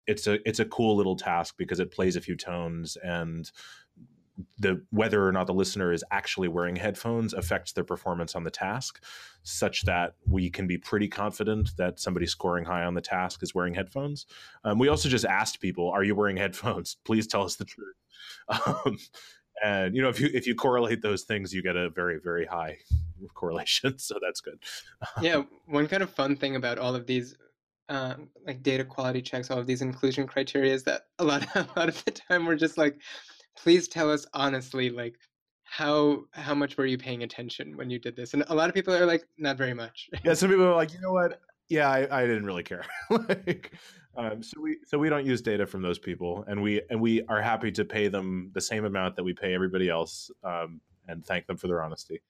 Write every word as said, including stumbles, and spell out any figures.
it's a it's a cool little task because it plays a few tones, and the whether or not the listener is actually wearing headphones affects their performance on the task, such that we can be pretty confident that somebody scoring high on the task is wearing headphones. Um, we also just asked people, "Are you wearing headphones? Please tell us the truth." Um, and you know, if you if you correlate those things, you get a very very high correlation. So that's good. Yeah, one kind of fun thing about all of these um, like data quality checks, all of these inclusion criteria is that a lot a lot of the time we're just like, please tell us honestly, like how how much were you paying attention when you did this? And a lot of people are like, not very much. Yeah, some people are like, you know what? Yeah, I, I didn't really care. like, um, so we so we don't use data from those people, and we and we are happy to pay them the same amount that we pay everybody else, um, and thank them for their honesty.